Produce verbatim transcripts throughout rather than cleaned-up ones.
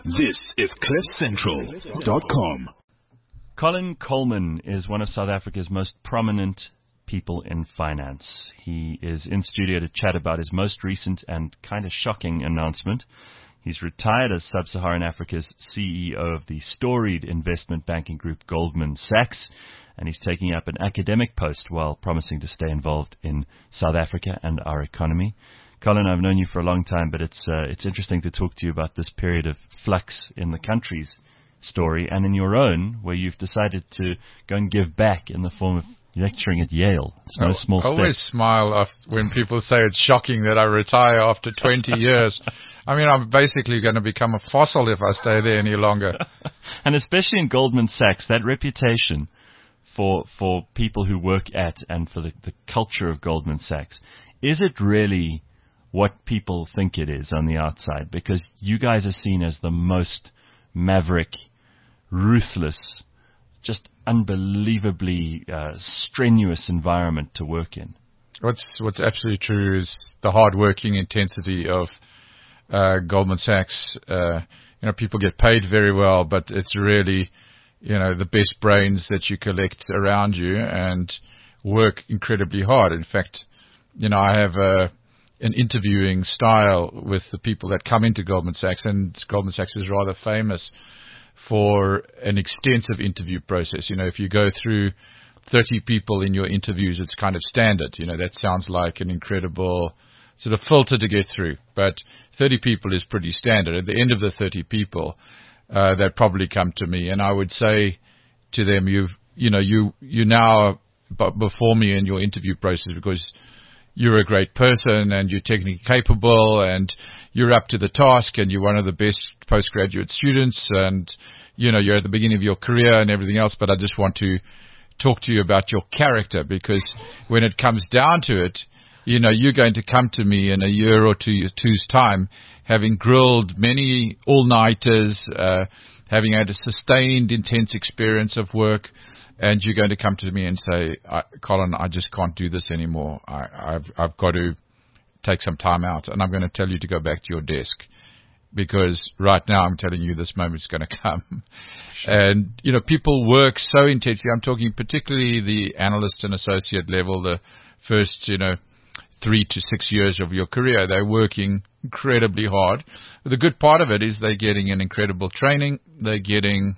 This is cliff central dot com. Colin Coleman is one of South Africa's most prominent people in finance. He is in studio to chat about his most recent and kind of shocking announcement. He's retired as Sub-Saharan Africa's C E O of the storied investment banking group Goldman Sachs, and he's taking up an academic post while promising to stay involved in South Africa and our economy. Colin, I've known you for a long time, but it's uh, it's interesting to talk to you about this period of flux in the country's story and in your own, where you've decided to go and give back in the form of lecturing at Yale. It's no small step. I always smile when people say it's shocking that I retire after twenty years. I mean, I'm basically going to become a fossil if I stay there any longer. And especially in Goldman Sachs, that reputation for for people who work at and for the, the culture of Goldman Sachs, is it really what people think it is on the outside? Because you guys are seen as the most maverick, ruthless, just unbelievably uh, strenuous environment to work in. What's what's absolutely true is the hard-working intensity of uh, Goldman Sachs. Uh, you know, people get paid very well, but it's really, you know, the best brains that you collect around you and work incredibly hard. In fact, you know, I have a an interviewing style with the people that come into Goldman Sachs, and Goldman Sachs is rather famous for an extensive interview process. You know, if you go through thirty people in your interviews, it's kind of standard. You know, that sounds like an incredible sort of filter to get through, but thirty people is pretty standard. At the end of the thirty people, uh, they'd probably come to me, and I would say to them, you've, you know, you, you now before me in your interview process because you're a great person and you're technically capable and you're up to the task and you're one of the best postgraduate students and, you know, you're at the beginning of your career and everything else, but I just want to talk to you about your character, because when it comes down to it, you know, you're going to come to me in a year or two, two's time, having grilled many all-nighters, uh, having had a sustained, intense experience of work, and you're going to come to me and say, I, Colin, I just can't do this anymore. I, I've, I've got to take some time out, and I'm going to tell you to go back to your desk, because right now I'm telling you this moment's going to come. Sure. And, you know, people work so intensely. I'm talking particularly the analyst and associate level, the first, you know, three to six years of your career. They're working incredibly hard. But the good part of it is they're getting an incredible training. They're getting,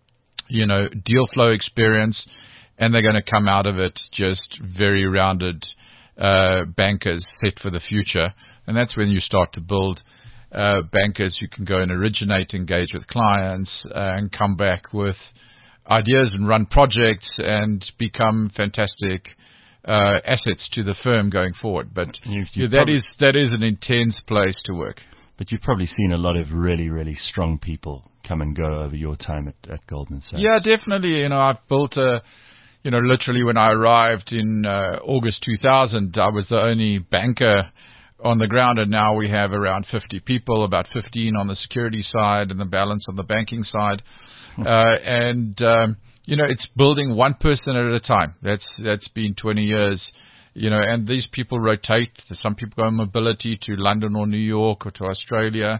you know, deal flow experience, and they're going to come out of it just very rounded uh, bankers set for the future. And that's when you start to build uh, bankers who can go and originate, engage with clients, uh, and come back with ideas and run projects and become fantastic uh, assets to the firm going forward. But you've, you've yeah, that is that is an intense place to work. But you've probably seen a lot of really, really strong people come and go over your time at, at Goldman Sachs. Yeah, definitely. You know, I've built a, you know, literally when I arrived in uh, August two thousand, I was the only banker on the ground, and now we have around fifty people, about fifteen on the security side and the balance on the banking side. uh, and, um, you know, it's building one person at a time. That's That's been twenty years. You know, and these people rotate. Some people go on mobility to London or New York or to Australia,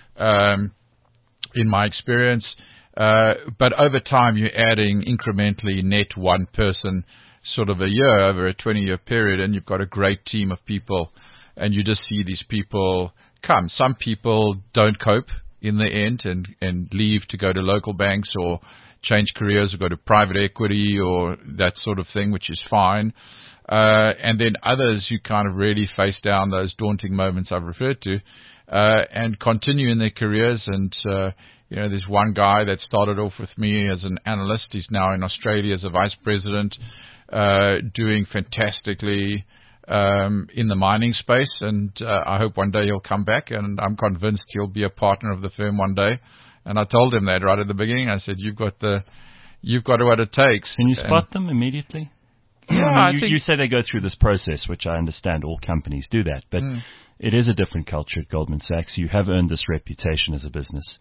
um, in my experience. Uh, but over time, you're adding incrementally net one person sort of a year over a twenty-year period, and you've got a great team of people, and you just see these people come. Some people don't cope in the end and, and leave to go to local banks or change careers or go to private equity or that sort of thing, which is fine. Uh, and then others who kind of really face down those daunting moments I've referred to, uh, and continue in their careers. And, uh, you know, there's one guy that started off with me as an analyst. He's now in Australia as a vice president, uh, doing fantastically, um, in the mining space. And, uh, I hope one day he'll come back, and I'm convinced he'll be a partner of the firm one day. And I told him that right at the beginning. I said, you've got the, you've got what it takes. Can you spot and them immediately? Yeah, I mean, you, I think you say they go through this process, which I understand all companies do that, but mm. it is a different culture at Goldman Sachs. You have earned this reputation as a business.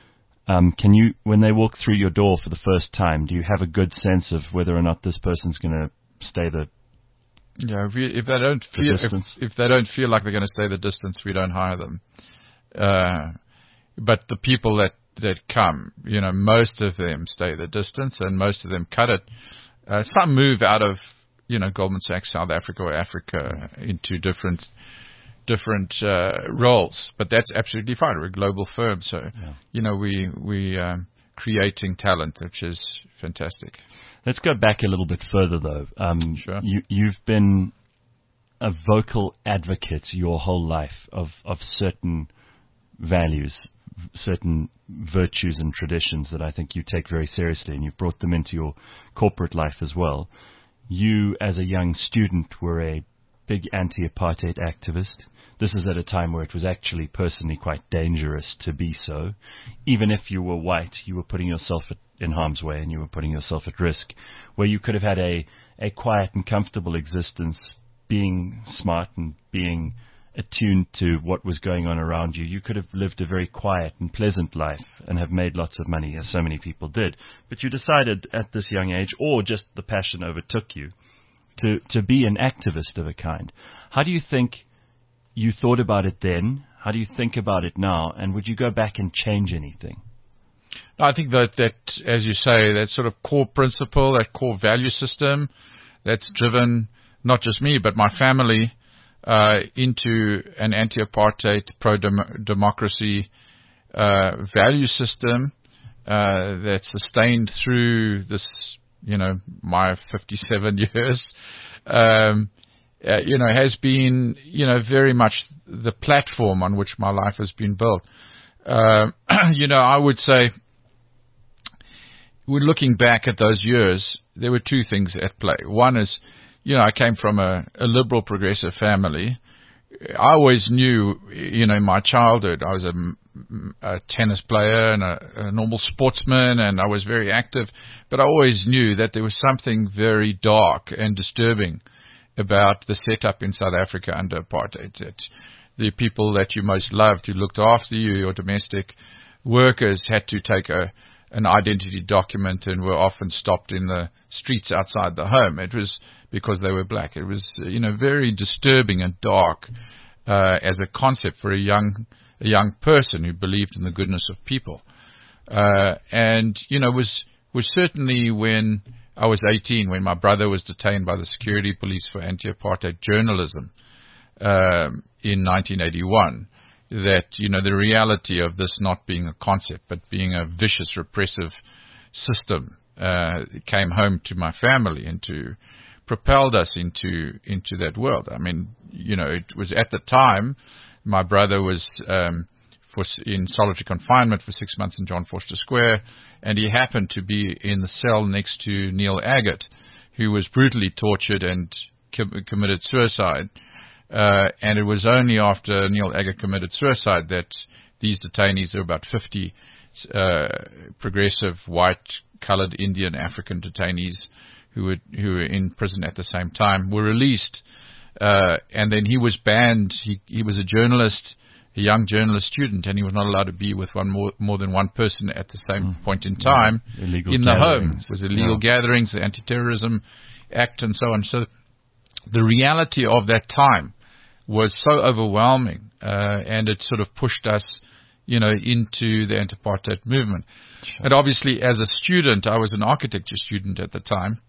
Um, can you, when they walk through your door for the first time, do you have a good sense of whether or not this person's going to stay the yeah? If, you, if they don't feel if, if they don't feel like they're going to stay the distance, we don't hire them. Uh, but the people that that come, you know, most of them stay the distance, and most of them cut it. Uh, some move out of, you know, Goldman Sachs South Africa or Africa into different different uh, roles, but that's absolutely fine. We're a global firm, so yeah. you know we we um, creating talent, which is fantastic. Let's go back a little bit further, though. Um, sure. You, you've been a vocal advocate your whole life of of certain values, certain virtues and traditions that I think you take very seriously, and you've brought them into your corporate life as well. You, as a young student, were a big anti-apartheid activist. This is at a time where it was actually personally quite dangerous to be so. Even if you were white, you were putting yourself at, in harm's way, and you were putting yourself at risk, where you could have had a, a quiet and comfortable existence, being smart and being attuned to what was going on around you. You could have lived a very quiet and pleasant life and have made lots of money, as so many people did. But you decided at this young age, or just the passion overtook you, to, to be an activist of a kind. How do you think you thought about it then? How do you think about it now? And would you go back and change anything? No, I think that, that, as you say, that sort of core principle, that core value system, that's driven not just me, but my family uh, into an anti-apartheid, pro-democracy uh, value system uh, that's sustained through this, you know, my fifty-seven years, um, uh, you know, has been, you know, very much the platform on which my life has been built. Uh, you know, I would say, we're looking back at those years, there were two things at play. One is, you know, I came from a, a liberal progressive family. I always knew, you know, in my childhood, I was a, a tennis player and a, a normal sportsman, and I was very active, but I always knew that there was something very dark and disturbing about the setup in South Africa under apartheid. That the people that you most loved, who looked after you, your domestic workers, had to take a an identity document and were often stopped in the streets outside the home. It was because they were black. It was, you know, very disturbing and dark uh, as a concept for a young a young person who believed in the goodness of people. Uh, and, you know, was was certainly when I was eighteen, when my brother was detained by the security police for anti-apartheid journalism um, in nineteen eighty-one. That, you know, the reality of this not being a concept, but being a vicious, repressive system, uh, came home to my family and to propelled us into into that world. I mean, you know, it was at the time my brother was um, for, in solitary confinement for six months in John Vorster Square, and he happened to be in the cell next to Neil Agate, who was brutally tortured and com- committed suicide. Uh, and it was only after Neil Agate committed suicide that these detainees, there were about fifty uh, progressive, white-colored, Indian, African detainees who were who were in prison at the same time, were released. Uh, and then he was banned. He, he was a journalist, a young journalist student, and he was not allowed to be with one more, more than one person at the same mm. point in time yeah. Illegal in the gatherings. home. It was illegal yeah. gatherings, the Anti-Terrorism Act, and so on. So the reality of that time was so overwhelming, uh, and it sort of pushed us, you know, into the anti-apartheid movement. Sure. And obviously, as a student, I was an architecture student at the time.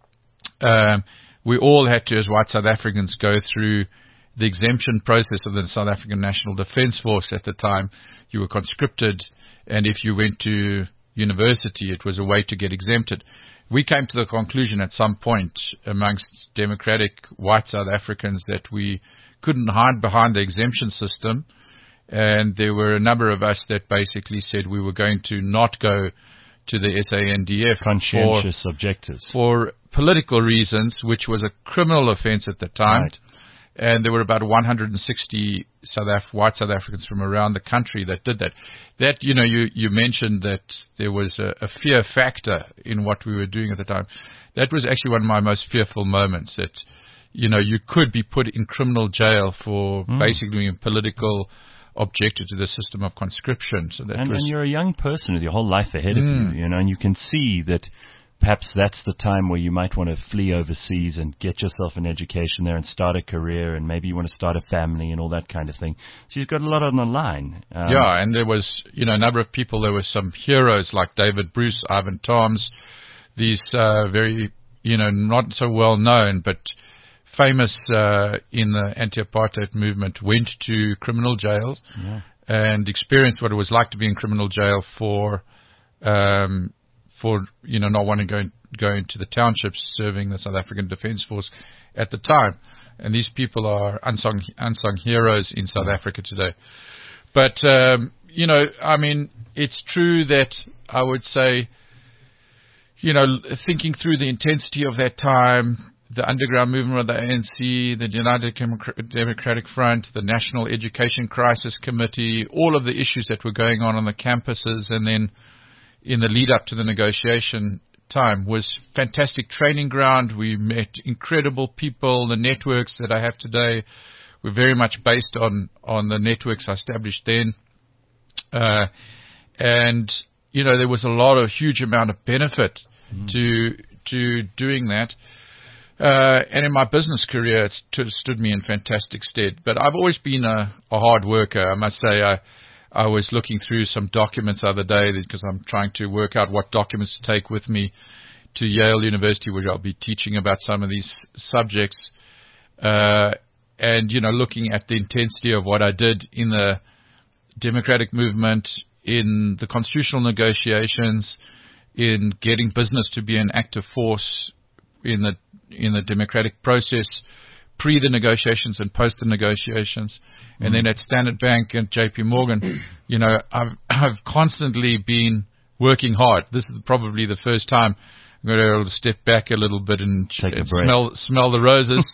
Um, we all had to, as white South Africans, go through the exemption process of the South African National Defence Force at the time. You were conscripted, and if you went to university, it was a way to get exempted. We came to the conclusion at some point amongst democratic white South Africans that we couldn't hide behind the exemption system, and there were a number of us that basically said we were going to not go to the S A N D F conscientious for, objectives for political reasons, which was a criminal offence at the time. Right. And there were about one hundred sixty South Af- white South Africans from around the country that did that. That, you know, you, you mentioned that there was a, a fear factor in what we were doing at the time. That was actually one of my most fearful moments, that, you know, you could be put in criminal jail for mm. basically being political objected to the system of conscription. So that and, was, and you're a young person with your whole life ahead mm. of you, you know, and you can see that perhaps that's the time where you might want to flee overseas and get yourself an education there and start a career, and maybe you want to start a family and all that kind of thing. So you've got a lot on the line. Um, yeah, and there was, you know, a number of people. There were some heroes like David Bruce, Ivan Toms, these uh, very, you know, not so well known, but famous uh, in the anti-apartheid movement, went to criminal jails yeah. and experienced what it was like to be in criminal jail for, um, for you know, not wanting to go, go into the townships, serving the South African Defence Force at the time. And these people are unsung unsung heroes in South Africa today. But um, you know, I mean, it's true that I would say, you know, thinking through the intensity of that time, the underground movement of the A N C, the United Democratic Front, the National Education Crisis Committee, all of the issues that were going on on the campuses, and then in the lead up to the negotiation time, was fantastic training ground. We met incredible people. The networks that I have today were very much based on, on the networks I established then. Uh, and, you know, there was a lot of huge amount of benefit mm. to, to doing that. Uh, and in my business career, it's t- stood me in fantastic stead. But I've always been a, a hard worker. I must say, I, I was looking through some documents the other day because I'm trying to work out what documents to take with me to Yale University, where I'll be teaching about some of these subjects. Uh, and, you know, looking at the intensity of what I did in the democratic movement, in the constitutional negotiations, in getting business to be an active force in the in the democratic process, pre the negotiations and post the negotiations, and mm. then at Standard Bank and J P Morgan, you know, I've I've constantly been working hard. This is probably the first time I'm going to be able to step back a little bit and, and smell smell the roses.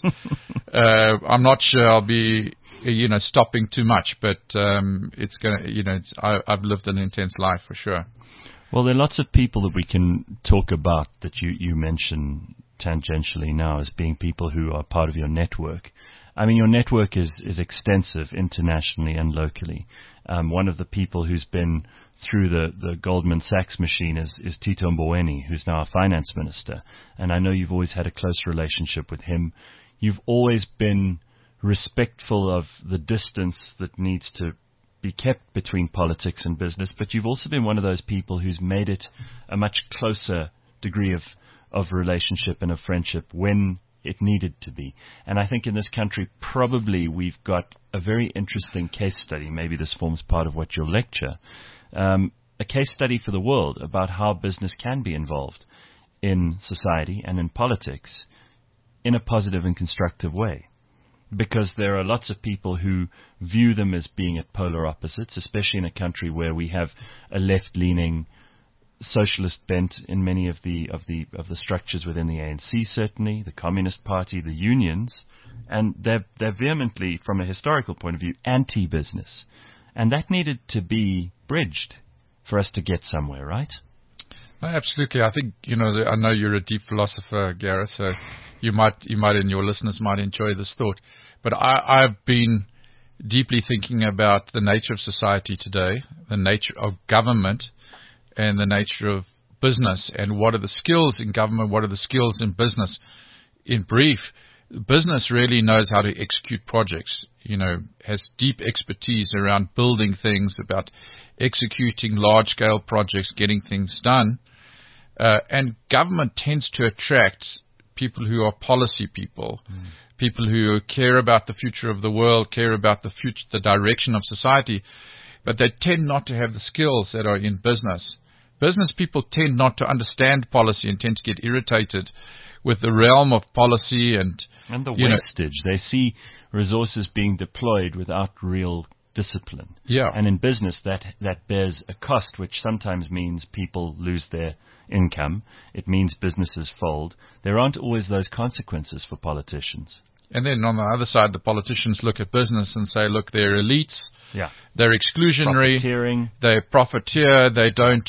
uh, I'm not sure I'll be, you know, stopping too much, but um, it's gonna, you know, it's, I, I've lived an intense life for sure. Well, there are lots of people that we can talk about that you, you mention tangentially now as being people who are part of your network. I mean, your network is, is extensive internationally and locally. Um, one of the people who's been through the, the Goldman Sachs machine is, is Tito Mboweni, who's now a finance minister. And I know you've always had a close relationship with him. You've always been respectful of the distance that needs to be kept between politics and business, but you've also been one of those people who's made it a much closer degree of, of relationship and of friendship when it needed to be. And I think in this country, probably we've got a very interesting case study. Maybe this forms part of what you'll lecture. Um, a case study for the world about how business can be involved in society and in politics in a positive and constructive way. Because there are lots of people who view them as being at polar opposites, especially in a country where we have a left-leaning socialist bent in many of the of the of the structures within the A N C, certainly the Communist Party, the unions, and they're they're vehemently, from a historical point of view, anti-business, and that needed to be bridged for us to get somewhere, right? Absolutely. I think, you know, I know you're a deep philosopher, Gareth, so you might, you might, and your listeners might enjoy this thought. But I, I've been deeply thinking about the nature of society today, the nature of government, and the nature of business, and what are the skills in government, what are the skills in business. In brief, business really knows how to execute projects, you know, has deep expertise around building things, about executing large-scale projects, getting things done. Uh, and government tends to attract people who are policy people, mm. people who care about the future of the world, care about the future, the direction of society, but they tend not to have the skills that are in business. Business people tend not to understand policy and tend to get irritated with the realm of policy and and the wastage. Know, they see resources being deployed without real discipline. Yeah. And in business, that that bears a cost, which sometimes means people lose their income. It means businesses fold. There aren't always those consequences for politicians. And then on the other side, the politicians look at business and say, look, they're elites. Yeah. They're exclusionary. Profiteering. They profiteer. They don't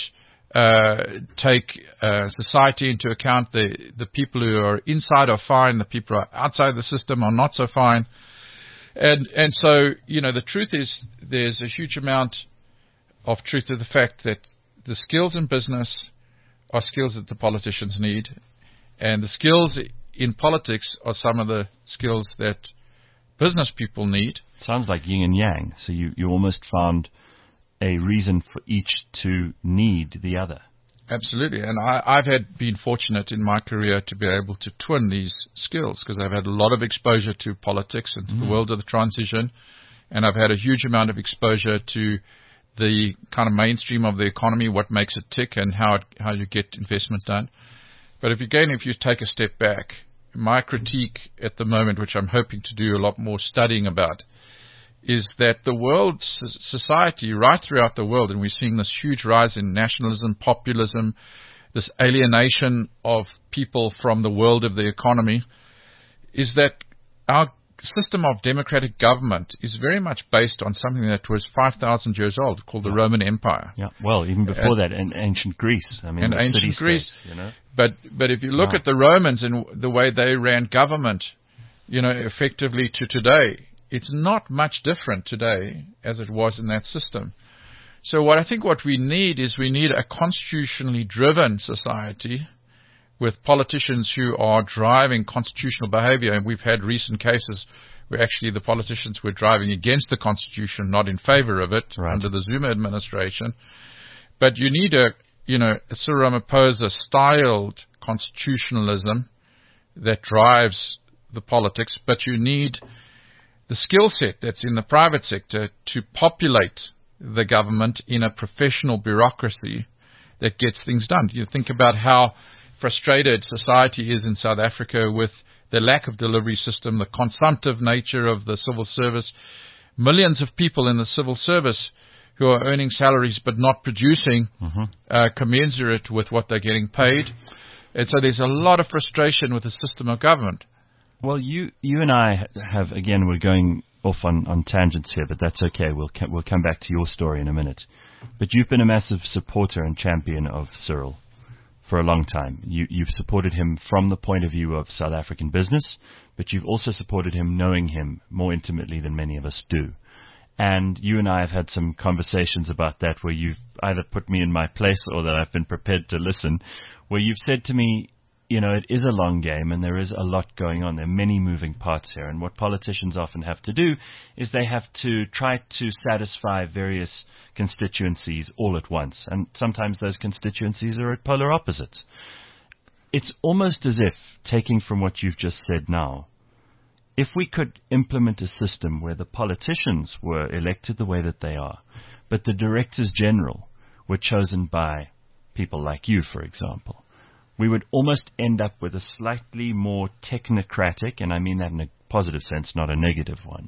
uh, take uh, society into account. The, the people who are inside are fine. The people who are outside the system are not so fine. And and so, you know, the truth is there's a huge amount of truth to the fact that the skills in business are skills that the politicians need, and the skills in politics are some of the skills that business people need. Sounds like yin and yang. So you, you almost found a reason for each to need the other. Absolutely. And I, I've had been fortunate in my career to be able to twin these skills, because I've had a lot of exposure to politics and to mm. the world of the transition, and I've had a huge amount of exposure to the kind of mainstream of the economy, what makes it tick and how it, how you get investment done. But if again, if you take a step back, my critique at the moment, which I'm hoping to do a lot more studying about, is that the world, society, right throughout the world, and we're seeing this huge rise in nationalism, populism, this alienation of people from the world of the economy, is that our system of democratic government is very much based on something that was five thousand years old, called the Roman Empire. Yeah, well, even before uh, that, in ancient Greece. I mean, in ancient Greece. State, you know? But but if you look wow. at the Romans and the way they ran government, you know, effectively to today, it's not much different today as it was in that system. So what I think what we need is we need a constitutionally driven society with politicians who are driving constitutional behavior. And we've had recent cases where actually the politicians were driving against the Constitution, not in favor of it, right. under the Zuma administration. But you need a, you know, a Cyril Ramaphosa styled constitutionalism that drives the politics, but you need the skill set that's in the private sector to populate the government in a professional bureaucracy that gets things done. You think about how frustrated society is in South Africa with the lack of delivery system, the consumptive nature of the civil service. Millions of people in the civil service who are earning salaries but not producing mm-hmm. uh, commensurate with what they're getting paid. And so there's a lot of frustration with the system of government. Well, you you and I have, again, we're going off on, on tangents here, but that's okay. We'll we'll come back to your story in a minute. But you've been a massive supporter and champion of Cyril for a long time. You, you've supported him from the point of view of South African business, but you've also supported him knowing him more intimately than many of us do. And you and I have had some conversations about that where you've either put me in my place or that I've been prepared to listen, where you've said to me, you know, it is a long game and there is a lot going on. There are many moving parts here. And what politicians often have to do is they have to try to satisfy various constituencies all at once. And sometimes those constituencies are at polar opposites. It's almost as if, taking from what you've just said now, if we could implement a system where the politicians were elected the way that they are, but the directors general were chosen by people like you, for example, we would almost end up with a slightly more technocratic, and I mean that in a positive sense, not a negative one,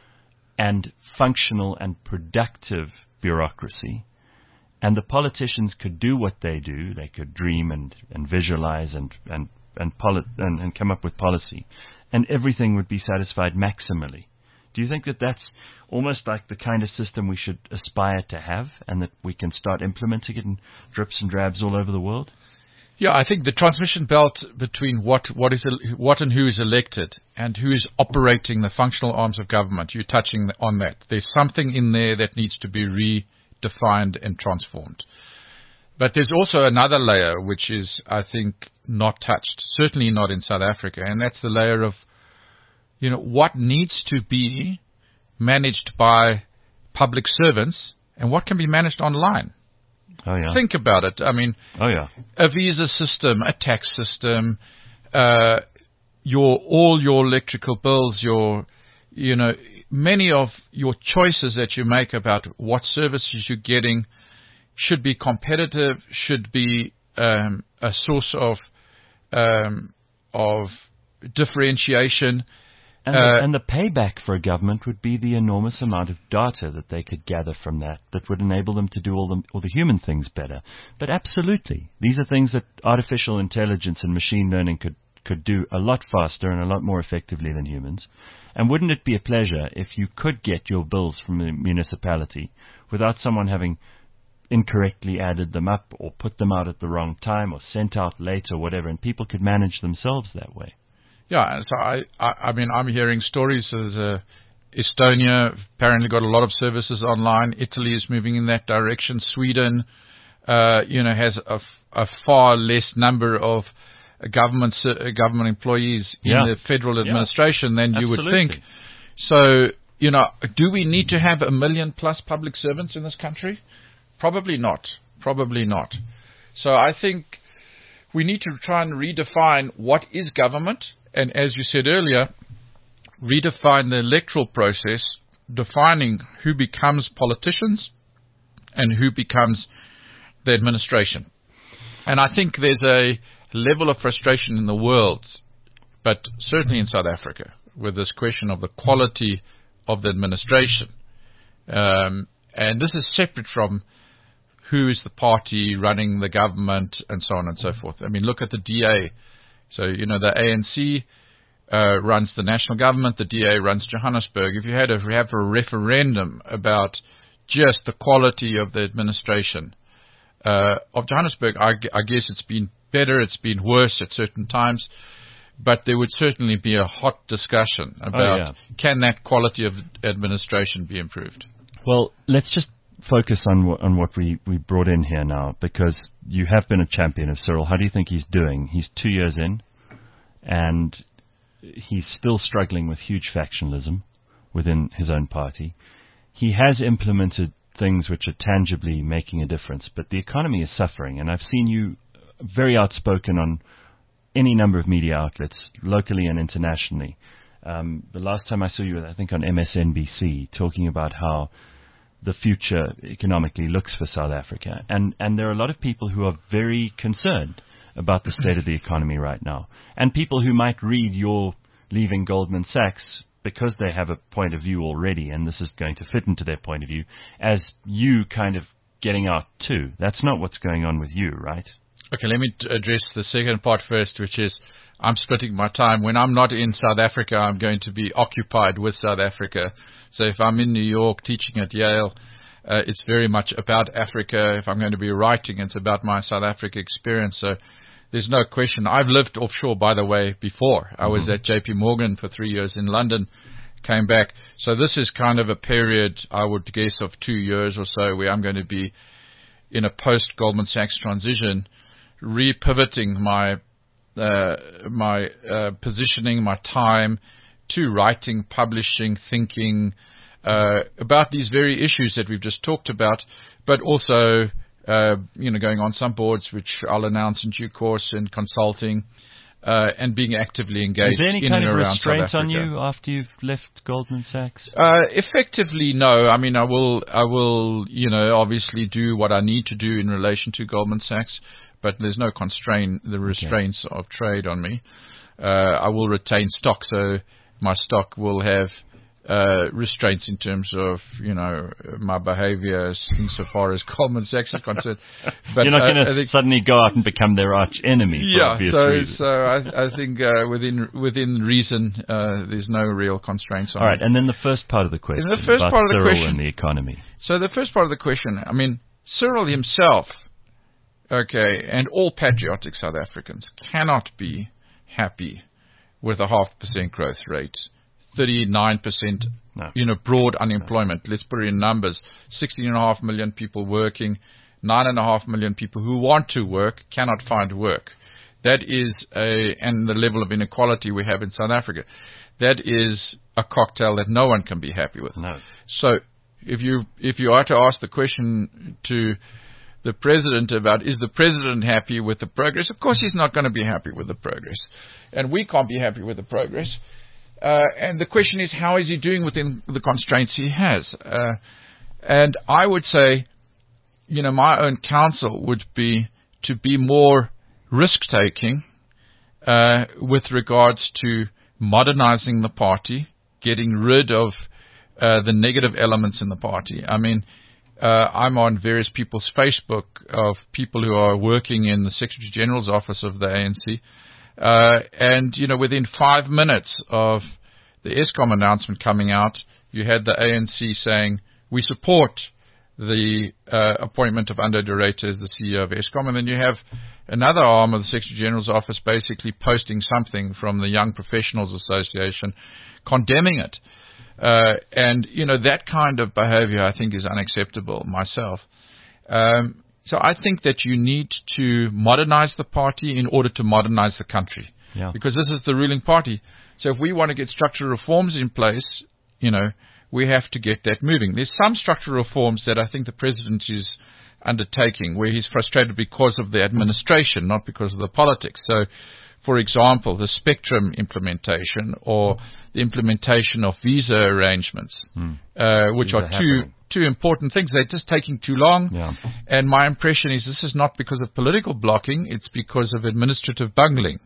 and functional and productive bureaucracy. And the politicians could do what they do. They could dream and, and visualize and and and, poli- and and come up with policy, and everything would be satisfied maximally. Do you think that that's almost like the kind of system we should aspire to have, and that we can start implementing it in drips and drabs all over the world? Yeah, I think the transmission belt between what what is what and who is elected and who is operating the functional arms of government, you're touching on that. There's something in there that needs to be redefined and transformed. But there's also another layer which is, I think, not touched, certainly not in South Africa, and that's the layer of, you know, what needs to be managed by public servants and what can be managed online. Oh, yeah. Think about it. I mean, oh, yeah. a visa system, a tax system, uh, your all your electrical bills, your, you know, many of your choices that you make about what services you're getting should be competitive, should be um, a source of um, of differentiation. And, uh, the, and the payback for a government would be the enormous amount of data that they could gather from that, that would enable them to do all the, all the human things better. But absolutely, these are things that artificial intelligence and machine learning could, could do a lot faster and a lot more effectively than humans. And wouldn't it be a pleasure if you could get your bills from the municipality without someone having incorrectly added them up or put them out at the wrong time or sent out late or whatever, and people could manage themselves that way? Yeah, so I, I, I mean, I'm hearing stories. There's a, Estonia apparently got a lot of services online. Italy is moving in that direction. Sweden, uh, you know, has a, a far less number of government uh, government employees in yeah. the federal administration yeah. than you Absolutely. would think. So, you know, do we need to have a million plus public servants in this country? Probably not. Probably not. So I think we need to try and redefine what is government, and as you said earlier, redefine the electoral process, defining who becomes politicians and who becomes the administration. And I think there's a level of frustration in the world, but certainly in South Africa, with this question of the quality of the administration. Um, and this is separate from who is the party running the government and so on and so forth. I mean, look at the D A. So, you know, the A N C uh, runs the national government, the D A runs Johannesburg. If you had to have a referendum about just the quality of the administration uh, of Johannesburg, I, I guess it's been better, it's been worse at certain times, but there would certainly be a hot discussion about oh, yeah. can that quality of administration be improved. Well, let's just focus on w- on what we, we brought in here now, because you have been a champion of Cyril. How do you think he's doing? He's two years in, and he's still struggling with huge factionalism within his own party. He has implemented things which are tangibly making a difference, but the economy is suffering, and I've seen you very outspoken on any number of media outlets, locally and internationally. Um, the last time I saw you, I think on M S N B C, talking about how the future economically looks for South Africa. And, and there are a lot of people who are very concerned about the state of the economy right now. And people who might read your leaving Goldman Sachs because they have a point of view already, and this is going to fit into their point of view, as you kind of getting out too. That's not what's going on with you, right? Okay, let me t- address the second part first, which is I'm splitting my time. When I'm not in South Africa, I'm going to be occupied with South Africa. So if I'm in New York teaching at Yale, uh, it's very much about Africa. If I'm going to be writing, it's about my South Africa experience. So there's no question. I've lived offshore, by the way, before. I mm-hmm. was at J P Morgan for three years in London, came back. So this is kind of a period, I would guess, of two years or so where I'm going to be in a post-Goldman Sachs transition, repivoting my uh, my uh, positioning, my time to writing, publishing, thinking uh, about these very issues that we've just talked about, but also uh, you know going on some boards which I'll announce in due course, in consulting, uh, and being actively engaged. Is there any in kind and of around restraint South on Africa. you after you've left Goldman Sachs? Uh, effectively, no. I mean, I will, I will, you know, obviously do what I need to do in relation to Goldman Sachs, but there's no constraint, the restraints okay. of trade on me. Uh, I will retain stock, so my stock will have uh, restraints in terms of, you know, my behavior insofar as Goldman Sachs is concerned. But you're not uh, going to suddenly go out and become their arch enemy. For yeah, obvious so reasons. so I, I think uh, within within reason, uh, there's no real constraints on. All right, me. and then the first part of the question. And the first about part of the Cyril question and the economy. So the first part of the question, I mean, Cyril himself, okay, and all patriotic South Africans cannot be happy with a half percent growth rate, thirty-nine percent, no. you know, broad unemployment. No. Let's put it in numbers: sixteen and a half million people working, nine and a half million people who want to work cannot find work. That is a, and the level of inequality we have in South Africa, that is a cocktail that no one can be happy with. No. So if you if you are to ask the question to the president about is the president happy with the progress, of course he's not going to be happy with the progress, and we can't be happy with the progress. Uh, and the question is, how is he doing within the constraints he has? Uh, and I would say, you know, my own counsel would be to be more risk-taking uh, with regards to modernizing the party, getting rid of uh, the negative elements in the party. I mean, uh, I'm on various people's Facebook of people who are working in the Secretary General's office of the A N C. Uh, and, you know, within five minutes of the Eskom announcement coming out, you had the A N C saying, we support the uh, appointment of Ando de Ruyter as the C E O of Eskom. And then you have another arm of the Secretary General's office basically posting something from the Young Professionals Association condemning it. Uh, and, you know, that kind of behavior I think is unacceptable myself. Um, So I think that you need to modernize the party in order to modernize the country. Yeah. Because this is the ruling party. So if we want to get structural reforms in place, you know, we have to get that moving. There's some structural reforms that I think the president is undertaking where he's frustrated because of the administration, not because of the politics. So, for example, the spectrum implementation or the implementation of visa arrangements, Hmm. uh, which These are, are two happening. two important things. They're just taking too long. Yeah. And my impression is this is not because of political blocking, it's because of administrative bungling.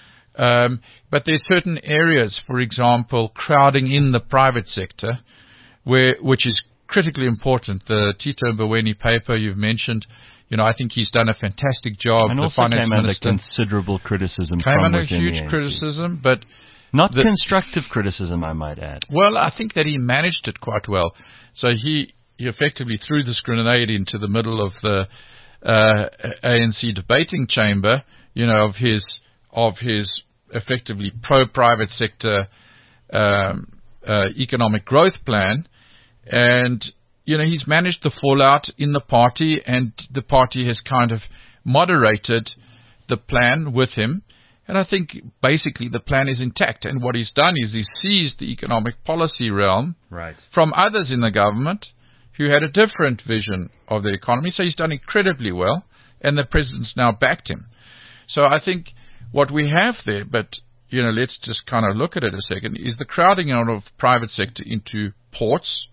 Um, but there's certain areas, for example, crowding in the private sector, where which is critically important. The Tito Mboweni paper you've mentioned, you know, I think he's done a fantastic job. And the also finance came under minister considerable criticism came from under within huge the A N C. criticism, but Not the- constructive criticism, I might add. well, I think that he managed it quite well. So he, he effectively threw this grenade into the middle of the uh, A N C debating chamber, you know, of his of his effectively pro-private sector um, uh, economic growth plan, and you know he's managed the fallout in the party, and the party has kind of moderated the plan with him. And I think basically the plan is intact. And what he's done is he's seized the economic policy realm Right. from others in the government who had a different vision of the economy. So he's done incredibly well, and the president's now backed him. So I think what we have there, but you know, let's just kind of look at it a second, is the crowding out of private sector into ports,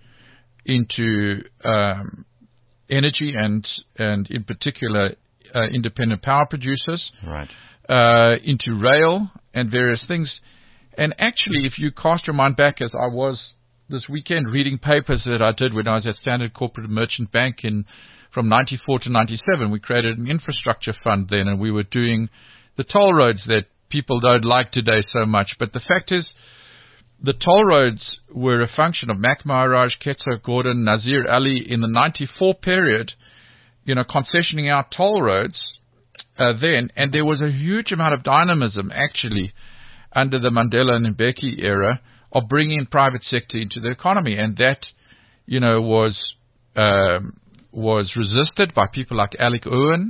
into um, energy, and and in particular uh, independent power producers. Right. Uh, into rail and various things. And actually, if you cast your mind back, as I was this weekend reading papers that I did when I was at Standard Corporate Merchant Bank in from ninety-four to ninety-seven, we created an infrastructure fund then, and we were doing the toll roads that people don't like today so much. But the fact is, the toll roads were a function of Mac Maharaj, Ketso Gordon, Nazir Ali in the ninety-four period, you know, concessioning out toll roads Uh, then, and there was a huge amount of dynamism actually under the Mandela and Mbeki era of bringing private sector into the economy, and that, you know, was um, was resisted by people like Alec Owen,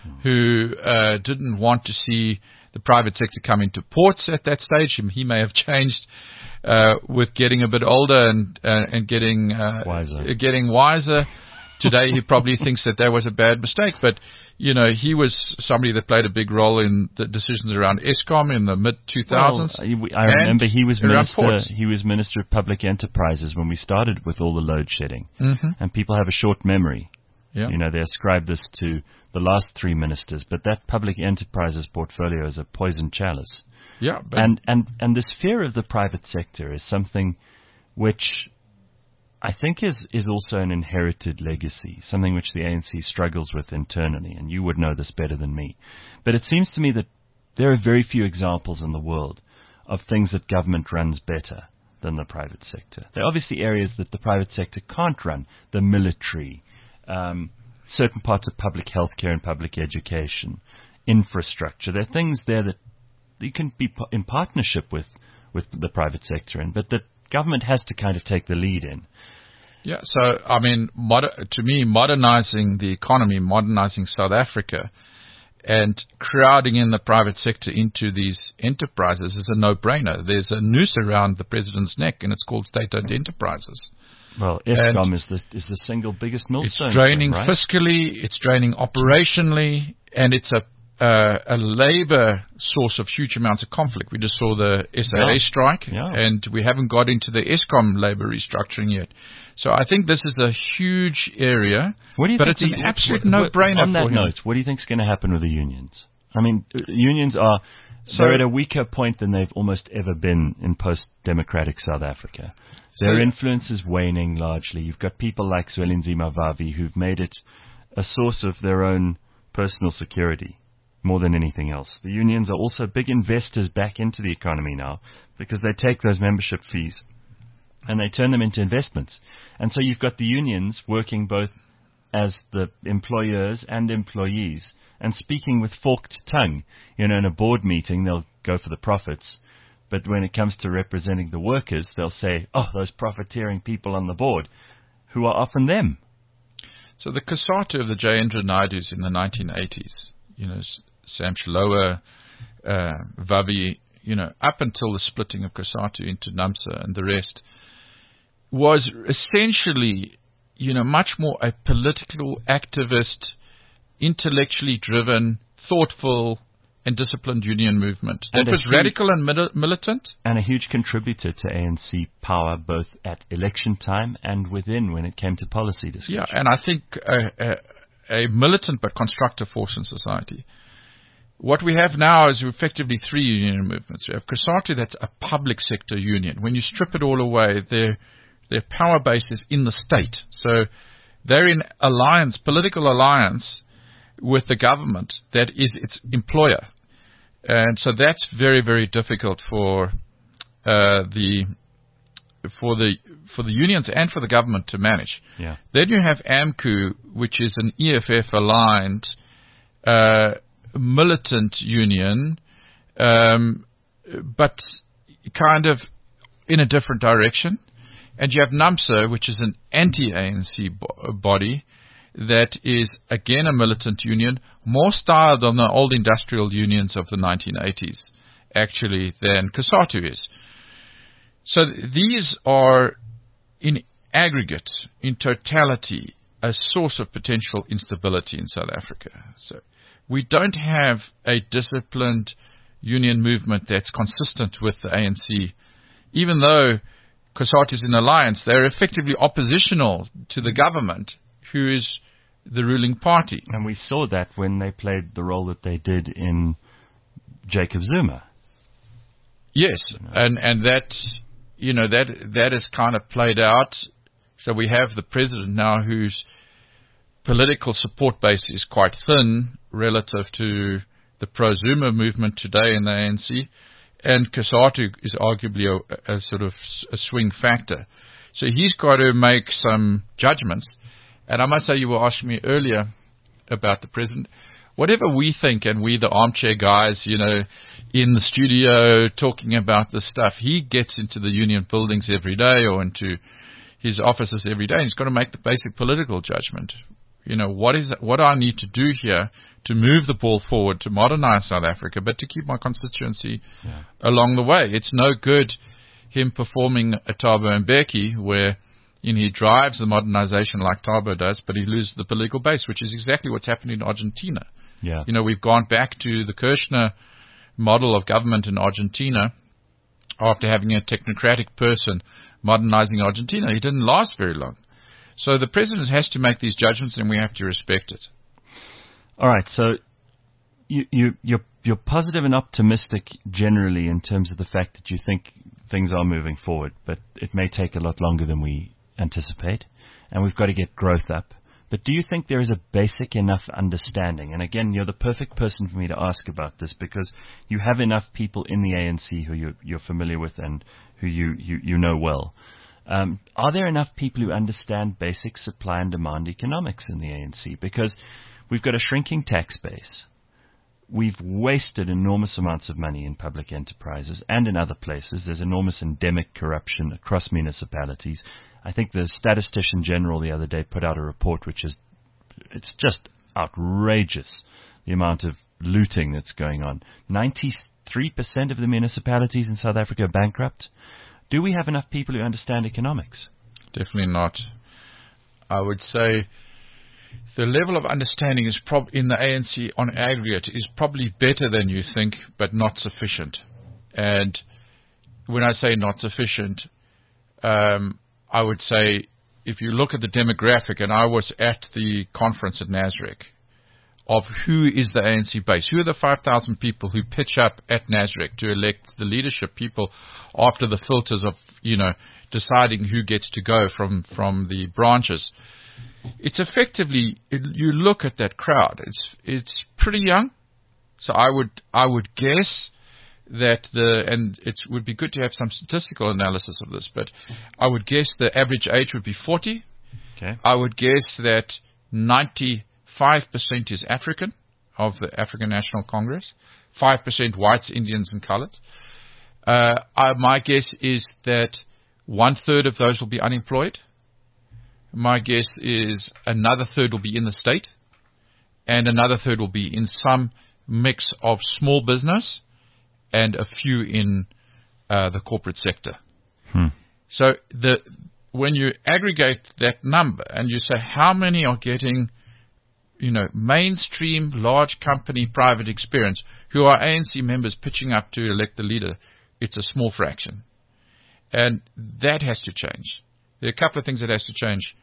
who uh, didn't want to see the private sector come into ports at that stage. He may have changed uh, with getting a bit older and uh, and getting uh, Wiser. getting wiser. Today, he probably thinks that that was a bad mistake, but you know, he was somebody that played a big role in the decisions around Eskom in the mid two thousands. Well, I remember he was minister. He was minister of public enterprises when we started with all the load shedding, mm-hmm. and people have a short memory. Yeah. You know, they ascribe this to the last three ministers, but that public enterprises portfolio is a poison chalice. Yeah, but and and and this fear of the private sector is something which I think is, is also an inherited legacy, something which the A N C struggles with internally, and you would know this better than me. But it seems to me that there are very few examples in the world of things that government runs better than the private sector. There are obviously areas that the private sector can't run, the military, um, certain parts of public health care and public education, infrastructure. There are things there that you can be in partnership with, with the private sector in, but that government has to kind of take the lead in. Yeah, so, I mean, moder- to me, modernizing the economy, modernizing South Africa, and crowding in the private sector into these enterprises is a no-brainer. There's a noose around the president's neck, and it's called state-owned enterprises. Well, Eskom is the is the single biggest millstone. It's draining right? fiscally, it's draining operationally, and it's a uh, a labor source of huge amounts of conflict. We just saw the S A A Yeah. strike, Yeah. and we haven't got into the Eskom labor restructuring yet. So I think this is a huge area, What do you but think it's an the- absolute what- what- no-brainer On that for him. note, what do you think is going to happen with the unions? I mean, uh, unions are So- they're at a weaker point than they've almost ever been in post-democratic South Africa. Their So- influence is waning largely. You've got people like Zwelinzima Vavi who've made it a source of their own personal security more than anything else. The unions are also big investors back into the economy now because they take those membership fees and they turn them into investments. And so you've got the unions working both as the employers and employees and speaking with forked tongue. You know, in a board meeting, they'll go for the profits. But when it comes to representing the workers, they'll say, oh, those profiteering people on the board, who are often them. So the COSATU of the Jayendra Naidus in the nineteen eighties, you know, Sam Chilowa, uh, Vavi, you know, up until the splitting of COSATU into NAMSA and the rest, was essentially, you know, much more a political, activist, intellectually driven, thoughtful, and disciplined union movement. That was radical and mil- militant. And a huge contributor to A N C power, both at election time and within when it came to policy discussion. Yeah, and I think a, a, a militant but constructive force in society. What we have now is effectively three union movements. We have COSATU, that's a public sector union. When you strip it all away, their their power base is in the state. So they're in alliance, political alliance with the government that is its employer. And so that's very, very difficult for uh, the for the for the unions and for the government to manage. Yeah. Then you have AMCU, which is an E F F aligned uh, militant union, um, but kind of in a different direction. And you have NAMSA, which is an anti-A N C bo- body that is, again, a militant union, more styled on the old industrial unions of the nineteen eighties, actually, than COSATU is. So th- these are, in aggregate, in totality, a source of potential instability in South Africa. So we don't have a disciplined union movement that's consistent with the A N C. Even though COSATU is in alliance, they're effectively oppositional to the government, who is the ruling party. And we saw that when they played the role that they did in Jacob Zuma. Yes, you know. and and that, you know, that that is kind of played out. So we have the president now whose political support base is quite thin relative to the pro-Zuma movement today in the A N C, and COSATU is arguably a, a sort of a swing factor. So he's got to make some judgments. And I must say, you were asking me earlier about the president. Whatever we think, and we, the armchair guys, you know, in the studio talking about this stuff, he gets into the union buildings every day or into his offices every day, and he's got to make the basic political judgment. You know, what is what do I need to do here to move the ball forward, to modernize South Africa, but to keep my constituency yeah. along the way? It's no good him performing a Thabo Mbeki where You know, he drives the modernization like Thabo does, but he loses the political base, which is exactly what's happening in Argentina. Yeah. You know, we've gone back to the Kirchner model of government in Argentina after having a technocratic person modernizing Argentina. He didn't last very long. So the president has to make these judgments, and we have to respect it. All right. So you, you, you're, you're positive and optimistic generally in terms of the fact that you think things are moving forward, but it may take a lot longer than we anticipate, and we've got to get growth up. But do you think there is a basic enough understanding? And again, you're the perfect person for me to ask about this, because you have enough people in the A N C who you're, you're familiar with and who you, you, you know well. Um, are there enough people who understand basic supply and demand economics in the A N C? Because we've got a shrinking tax base. We've wasted enormous amounts of money in public enterprises and in other places. There's enormous endemic corruption across municipalities. I think the Statistician General the other day put out a report which is, it's just outrageous, the amount of looting that's going on. ninety-three percent of the municipalities in South Africa are bankrupt. Do we have enough people who understand economics? Definitely not. I would say the level of understanding is prob- in the A N C on aggregate is probably better than you think, but not sufficient. And when I say not sufficient, um, I would say if you look at the demographic, and I was at the conference at Nasrec, of who is the A N C base, who are the five thousand people who pitch up at Nasrec to elect the leadership people after the filters of, you know, deciding who gets to go from, from the branches. It's effectively, it, you look at that crowd, it's it's pretty young. So I would I would guess that the, and it would be good to have some statistical analysis of this, but I would guess the average age would be forty. Okay. I would guess that ninety-five percent is African, of the African National Congress, five percent whites, Indians, and coloreds. Uh, I, my guess is that one third of those will be unemployed. my guess is another third will be in the state, and another third will be in some mix of small business and a few in uh, the corporate sector. Hmm. So the when you aggregate that number and you say how many are getting, you know, mainstream large company private experience who are A N C members pitching up to elect the leader, it's a small fraction. And that has to change. There are a couple of things that has to change.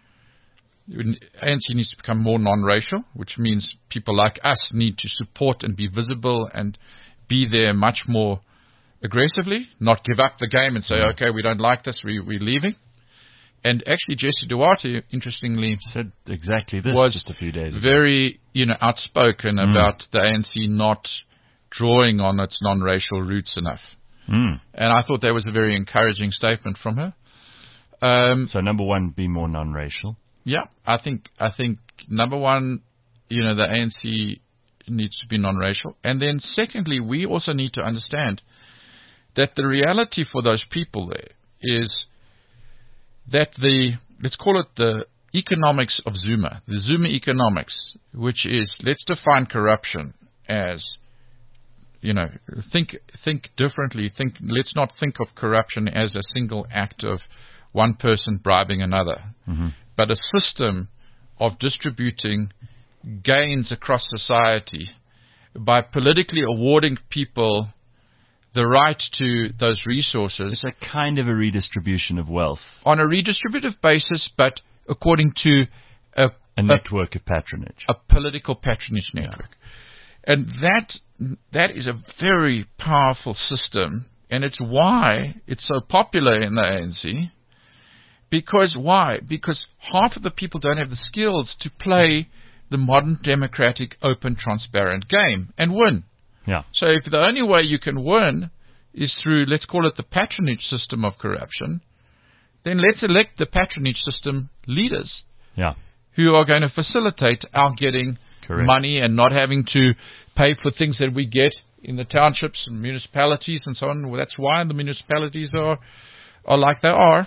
A N C needs to become more non-racial, which means people like us need to support and be visible and be there much more aggressively, not give up the game and say, okay, we don't like this, we, we're leaving. And actually, Jesse Duarte, interestingly, said exactly this was just a few days ago. very, you know, outspoken Mm. about the A N C not drawing on its non-racial roots enough. Mm. And I thought that was a very encouraging statement from her. Um, So number one, be more non-racial. yeah, I think I think number one, you know, the A N C needs to be non-racial, and then secondly, we also need to understand that the reality for those people there is that the, let's call it the economics of Zuma, the Zuma economics, which is, let's define corruption as, you know, think think differently. Think let's not think of corruption as a single act of one person bribing another, Mm-hmm. but a system of distributing gains across society by politically awarding people the right to those resources It's a kind of a redistribution of wealth, on a redistributive basis, but according to a, a a, network of patronage. a political patronage network. And that that is a very powerful system, and it's why it's so popular in the A N C. Because why? Because half of the people don't have the skills to play the modern democratic, open, transparent game and win. Yeah. So if the only way you can win is through, let's call it the patronage system of corruption, then let's elect the patronage system leaders Yeah. who are going to facilitate our getting Correct. money and not having to pay for things that we get in the townships and municipalities and so on. Well, that's why the municipalities are are like they are.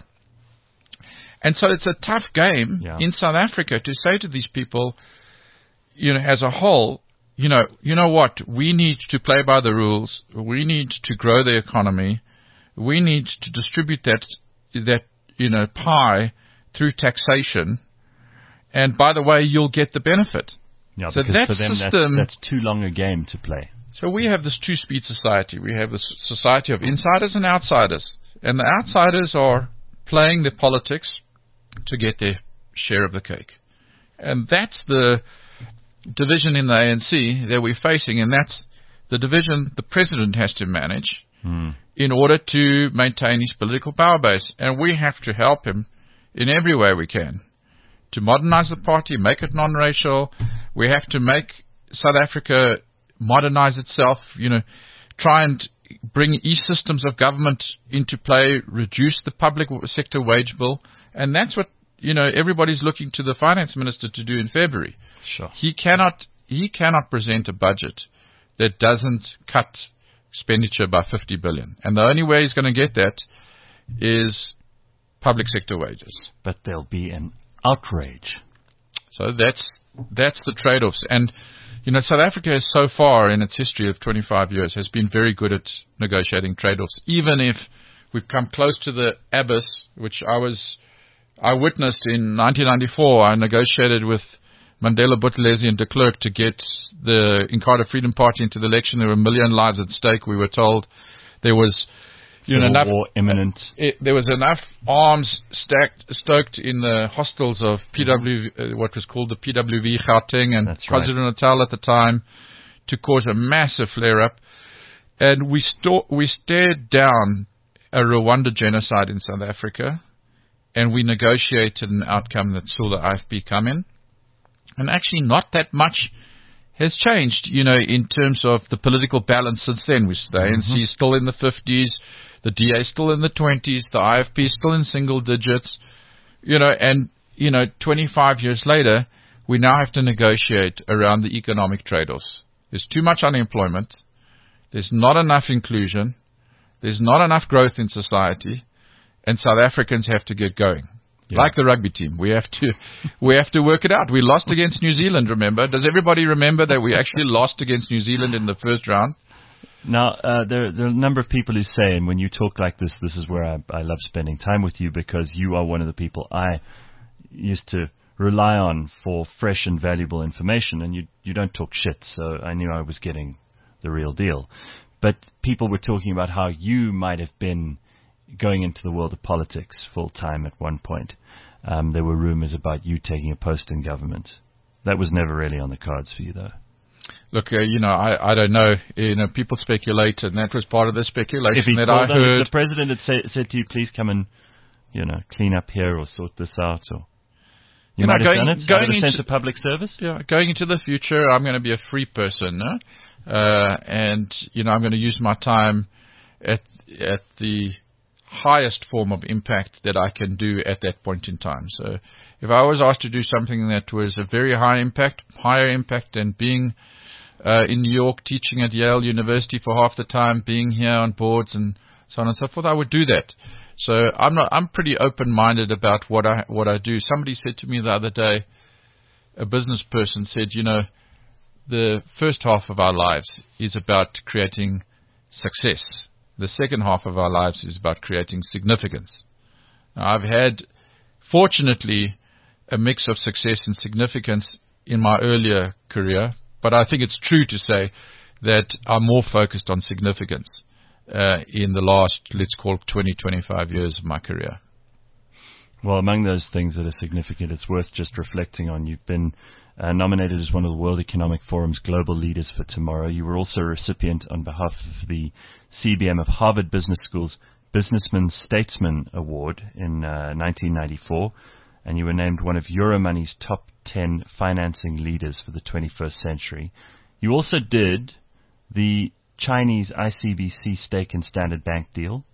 And so it's a tough game Yeah. in South Africa to say to these people, you know, as a whole, you know, you know what? We need to play by the rules. We need to grow the economy. We need to distribute that that you know pie through taxation. And by the way, you'll get the benefit. Yeah, So because that for them system- that's, that's too long a game to play. So we have this two-speed society. We have this society of insiders and outsiders. And the outsiders are playing the politics to get their share of the cake. And that's the division in the A N C that we're facing, and that's the division the president has to manage Hmm. in order to maintain his political power base. And we have to help him in every way we can to modernize the party, make it non-racial. We have to make South Africa modernize itself, you know, try and bring e-systems of government into play, reduce the public sector wage bill. And that's what, you know, everybody's looking to the finance minister to do in February. Sure. He cannot, he cannot present a budget that doesn't cut expenditure by fifty billion. And the only way he's going to get that is public sector wages. But there'll be an outrage. So that's that's the trade-offs. And, you know, South Africa has so far in its history of twenty-five years has been very good at negotiating trade-offs, even if we've come close to the abyss, which I was, I witnessed in nineteen ninety-four. I negotiated with Mandela, Buthelezi and de Klerk to get the Inkatha Freedom Party into the election. There were a million lives at stake. We were told there was, you know, Civil enough, war imminent. it, there was enough arms stacked, stoked in the hostels of P W, uh, what was called the P W V Gauteng and That's right. KwaZulu-Natal at the time, to cause a massive flare-up. And we, sto- we stared down a Rwanda genocide in South Africa, and we negotiated an outcome that saw the I F P come in. And actually not that much has changed, you know, in terms of the political balance since then. We, the A N C is still in the fifties, the D A is still in the twenties, the I F P is still in single digits, you know, and, you know, twenty-five years later, we now have to negotiate around the economic trade-offs. There's too much unemployment. There's not enough inclusion. There's not enough growth in society. And South Africans have to get going. Yeah. Like the rugby team, we have to we have to work it out. We lost against New Zealand, remember? Does everybody remember that we actually lost against New Zealand in the first round? Now, uh, there, there are a number of people who say, and when you talk like this, this is where I, I love spending time with you, because you are one of the people I used to rely on for fresh and valuable information, and you you don't talk shit, so I knew I was getting the real deal. But people were talking about how you might have been going into the world of politics full time at one point. Um, there were rumors about you taking a post in government. That was never really on the cards for you, though. Look, uh, you know, I, I don't know. You know, people speculate, and that was part of the speculation if he that I on, heard. If the president had say, said to you, please come and, you know, clean up here or sort this out, or you, you might know, have going, done it going out of a into, sense of public service? Yeah, going into the future, I'm going to be a free person, no? uh, and, you know, I'm going to use my time at at the highest form of impact that I can do at that point in time. So if I was asked to do something that was a very high impact, higher impact than being uh, in New York teaching at Yale University for half the time, being here on boards and so on and so forth, I would do that. So I'm not, I'm pretty open-minded about what I, what I do. Somebody said to me the other day, a business person said, you know, the first half of our lives is about creating success. The second half of our lives is about creating significance. Now, I've had, fortunately, a mix of success and significance in my earlier career, but I think it's true to say that I'm more focused on significance uh, in the last, let's call it twenty, twenty-five years of my career. Well, among those things that are significant, it's worth just reflecting on. You've been uh, nominated as one of the World Economic Forum's Global Leaders for Tomorrow. You were also a recipient on behalf of the C B M of Harvard Business School's Businessman Statesman Award in uh, nineteen ninety-four, and you were named one of Euromoney's top ten financing leaders for the twenty-first century. You also did the Chinese I C B C stake in Standard Bank deal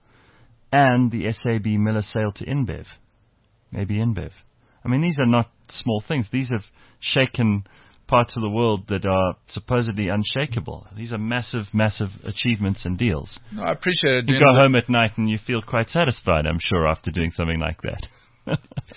and the S A B Miller sale to InBev. Maybe InBev. I mean, these are not small things. These have shaken parts of the world that are supposedly unshakable. These are massive, massive achievements and deals. No, I appreciate it. You you go know, home at night and you feel quite satisfied, I'm sure, after doing something like that.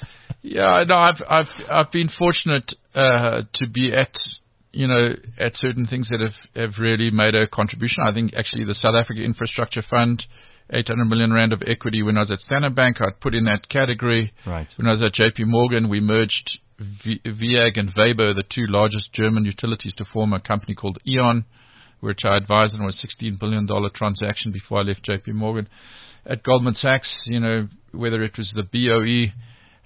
Yeah, no, I've I've I've been fortunate uh, to be at you know at certain things that have, have really made a contribution. I think actually the South Africa Infrastructure Fund, eight hundred million rand of equity when I was at Standard Bank, I'd put in that category. Right. When I was at J P Morgan, we merged v- VIAG and Weber, the two largest German utilities, to form a company called E.ON, which I advised on was a sixteen billion dollars transaction before I left J P Morgan. At Goldman Sachs, you know, whether it was the B O E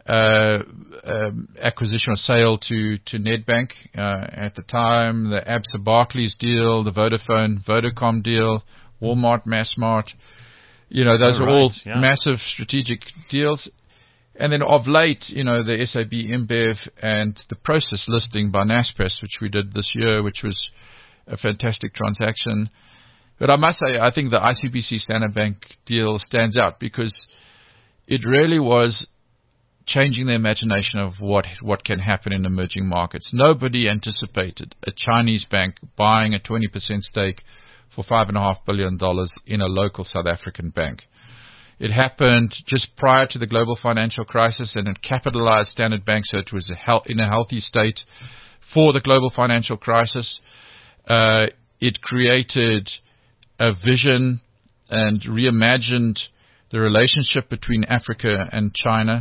uh, um, acquisition or sale to, to Nedbank uh, at the time, the Absa Barclays deal, the Vodafone Vodacom deal, Walmart Massmart. You know, those oh, are right, all yeah. massive strategic deals. And then of late, you know, the S A B InBev and the Process listing by Naspers, which we did this year, which was a fantastic transaction. But I must say, I think the I C B C Standard Bank deal stands out because it really was changing the imagination of what what can happen in emerging markets. Nobody anticipated a Chinese bank buying a twenty percent stake for five and a half billion dollars in a local South African bank. It happened just prior to the global financial crisis, and it capitalized Standard Bank so it was a hel- in a healthy state for the global financial crisis. Uh, it created a vision and reimagined the relationship between Africa and China.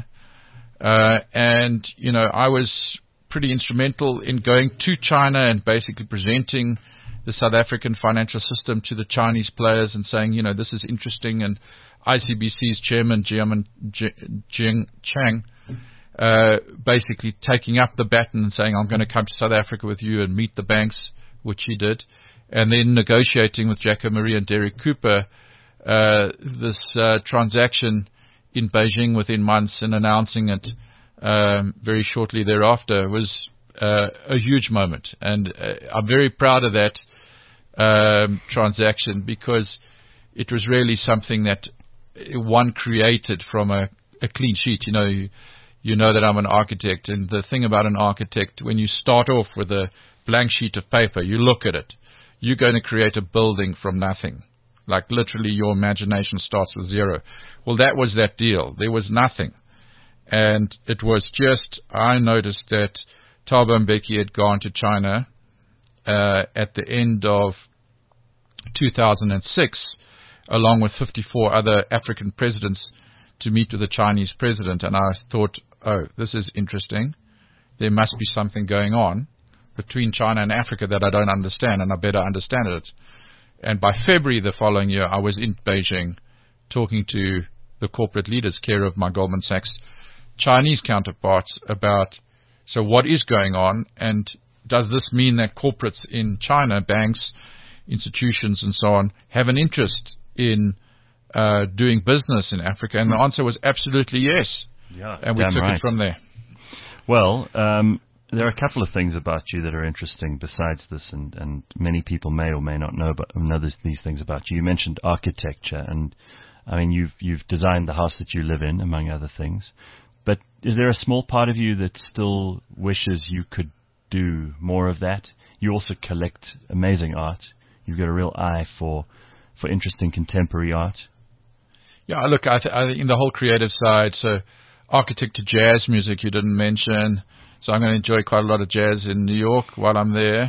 Uh, and, you know, I was pretty instrumental in going to China and basically presenting the South African financial system to the Chinese players and saying, you know, this is interesting. And I C B C's chairman, Jiamen Jing Chang, uh, basically taking up the baton and saying, I'm going to come to South Africa with you and meet the banks, which he did. And then negotiating with Jaco Marie and Derek Cooper, uh, this uh, transaction in Beijing within months and announcing it um, very shortly thereafter was uh, a huge moment. And uh, I'm very proud of that um, transaction because it was really something that one created from a, a clean sheet. You know, you, you know that I'm an architect, and the thing about an architect, when you start off with a blank sheet of paper, you look at it, you're going to create a building from nothing. Like literally your imagination starts with zero. Well, that was that deal. There was nothing. And it was just, I noticed that Thabo Mbeki had gone to China uh, at the end of two thousand six, along with fifty-four other African presidents, to meet with the Chinese president. And I thought, oh, this is interesting. There must be something going on between China and Africa that I don't understand, and I better understand it. And by February the following year, I was in Beijing talking to the corporate leaders, care of my Goldman Sachs Chinese counterparts, about, so what is going on, and does this mean that corporates in China, banks, institutions and so on, have an interest in uh, doing business in Africa? And the answer was absolutely yes. Yeah, and we took right. it from there. Well, um, there are a couple of things about you that are interesting besides this, and, and many people may or may not know, but know this, these things about you. You mentioned architecture, and I mean, you've you've designed the house that you live in, among other things. But is there a small part of you that still wishes you could do more of that? You also collect amazing art. You've got a real eye for for interesting contemporary art. Yeah, look, I, th- I think in the whole creative side, so architecture, jazz music you didn't mention. So I'm going to enjoy quite a lot of jazz in New York while I'm there.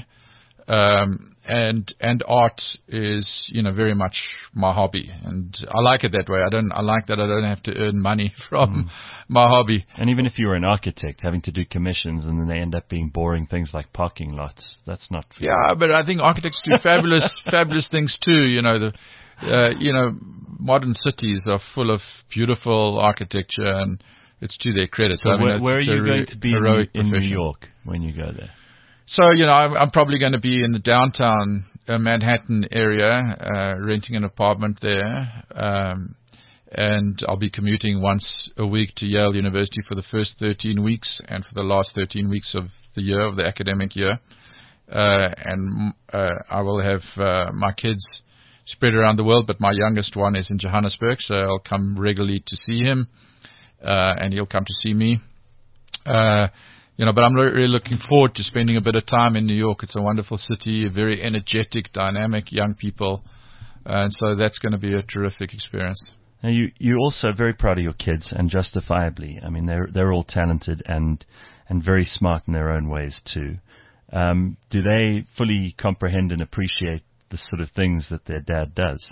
Um, and and art is, you know, very much my hobby, and I like it that way. I don't. I like that I don't have to earn money from mm. my hobby. And even if you're an architect, having to do commissions and then they end up being boring things like parking lots, that's not. For yeah, you. But I think architects do fabulous, fabulous things too. You know, the, uh, you know, modern cities are full of beautiful architecture, and it's to their credit. So I mean, where, where are you re- going to be in, in New York when you go there? So, you know, I'm, I'm probably going to be in the downtown uh, Manhattan area, uh, renting an apartment there. Um, and I'll be commuting once a week to Yale University for the first thirteen weeks and for the last thirteen weeks of the year, of the academic year. Uh, and uh, I will have uh, my kids spread around the world, but my youngest one is in Johannesburg, so I'll come regularly to see him, uh, and he'll come to see me. Uh, You know, but I'm really looking forward to spending a bit of time in New York. It's a wonderful city, very energetic, dynamic young people. Uh, and so that's going to be a terrific experience. Now, you, you're also very proud of your kids, and justifiably. I mean, they're, they're all talented and, and very smart in their own ways too. Um, do they fully comprehend and appreciate the sort of things that their dad does?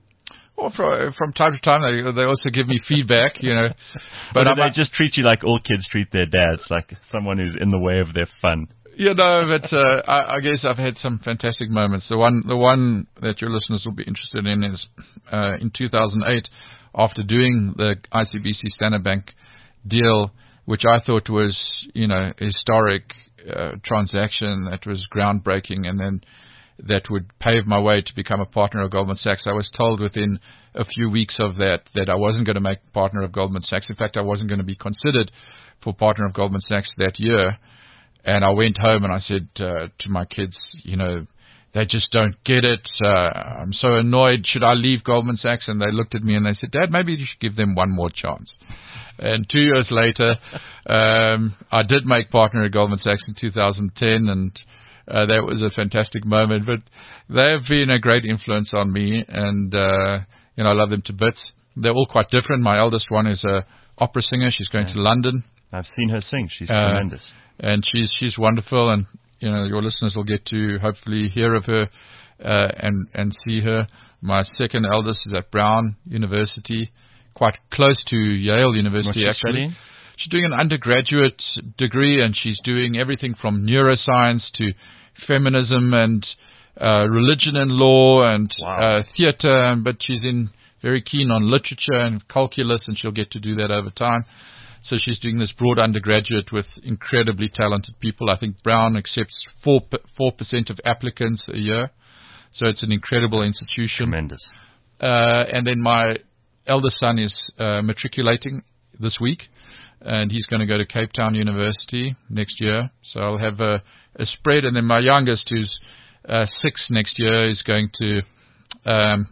Well, from, from time to time, they they also give me feedback, you know. But do they just treat you like all kids treat their dads, like someone who's in the way of their fun? You know, but uh, I, I guess I've had some fantastic moments. The one the one that your listeners will be interested in is uh, in two thousand eight, after doing the I C B C Standard Bank deal, which I thought was, you know, a historic uh, transaction that was groundbreaking, and then that would pave my way to become a partner of Goldman Sachs. I was told within a few weeks of that that I wasn't going to make partner of Goldman Sachs. In fact, I wasn't going to be considered for partner of Goldman Sachs that year. And I went home and I said uh, to my kids, you know, they just don't get it. Uh, I'm so annoyed. Should I leave Goldman Sachs? And they looked at me and they said, Dad, maybe you should give them one more chance. And two years later, um, I did make partner at Goldman Sachs in two thousand ten, and Uh, that was a fantastic moment, but they have been a great influence on me, and, uh, you know, I love them to bits. They're all quite different. My eldest one is a opera singer. She's going yeah. to London. I've seen her sing. She's uh, tremendous. And she's, she's wonderful, and, you know, your listeners will get to hopefully hear of her, uh, and, and see her. My second eldest is at Brown University, quite close to Yale University, What's actually. Studying? She's doing an undergraduate degree, and she's doing everything from neuroscience to feminism and uh, religion and law and wow. uh, theater. But she's in very keen on literature and calculus, and she'll get to do that over time. So she's doing this broad undergraduate with incredibly talented people. I think Brown accepts four four percent of applicants a year, so it's an incredible institution. Tremendous. Uh, and then my eldest son is uh, matriculating this week, and he's going to go to Cape Town University next year. So I'll have a, a spread. And then my youngest, who's uh, six next year, is going to um,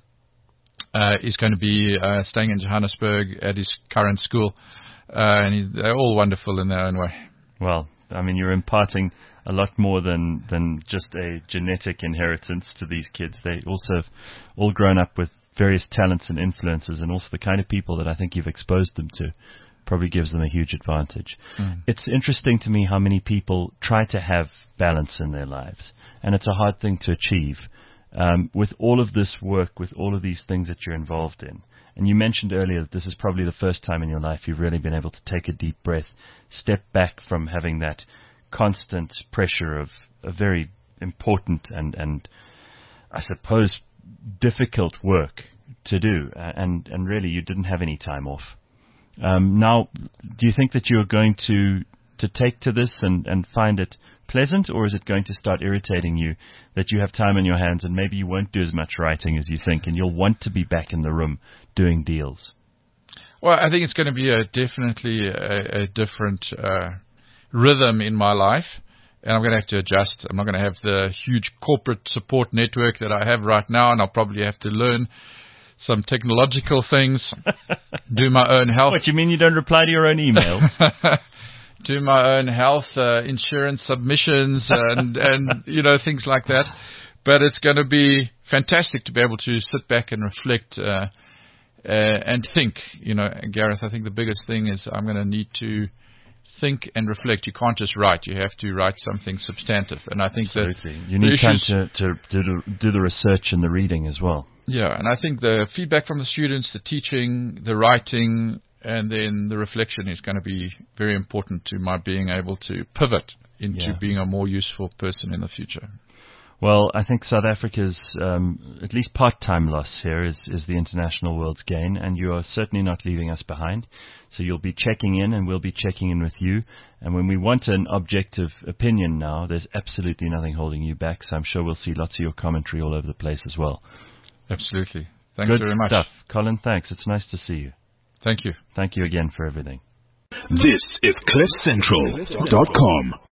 uh, is going to be uh, staying in Johannesburg at his current school. Uh, and he's, they're all wonderful in their own way. Well, I mean, you're imparting a lot more than, than just a genetic inheritance to these kids. They also have all grown up with various talents and influences, and also the kind of people that I think you've exposed them to probably gives them a huge advantage. Mm. It's interesting to me how many people try to have balance in their lives, and it's a hard thing to achieve. Um, with all of this work, with all of these things that you're involved in, and you mentioned earlier that this is probably the first time in your life you've really been able to take a deep breath, step back from having that constant pressure of a very important and, and I suppose, difficult work to do, and, and really you didn't have any time off. Um, now, do you think that you're going to to take to this and, and find it pleasant, or is it going to start irritating you that you have time on your hands and maybe you won't do as much writing as you think and you'll want to be back in the room doing deals? Well, I think it's going to be a, definitely a, a different uh, rhythm in my life, and I'm going to have to adjust. I'm not going to have the huge corporate support network that I have right now, and I'll probably have to learn some technological things, do my own health. What, you mean you don't reply to your own emails? Do my own health uh, insurance submissions and, and, you know, things like that. But it's going to be fantastic to be able to sit back and reflect uh, uh, and think. You know, Gareth, I think the biggest thing is I'm going to need to think and reflect. You can't just write. You have to write something substantive. And I think Absolutely. that you need time to, to, to do the research and the reading as well. Yeah, and I think the feedback from the students, the teaching, the writing, and then the reflection is going to be very important to my being able to pivot into Yeah. being a more useful person in the future. Well, I think South Africa's um, at least part-time loss here is, is the international world's gain, and you are certainly not leaving us behind. So you'll be checking in, and we'll be checking in with you. And when we want an objective opinion now, there's absolutely nothing holding you back. So I'm sure we'll see lots of your commentary all over the place as well. Absolutely. Thanks Good very much. stuff. Colin, thanks. It's nice to see you. Thank you. Thank you again for everything. This is cliff central dot com.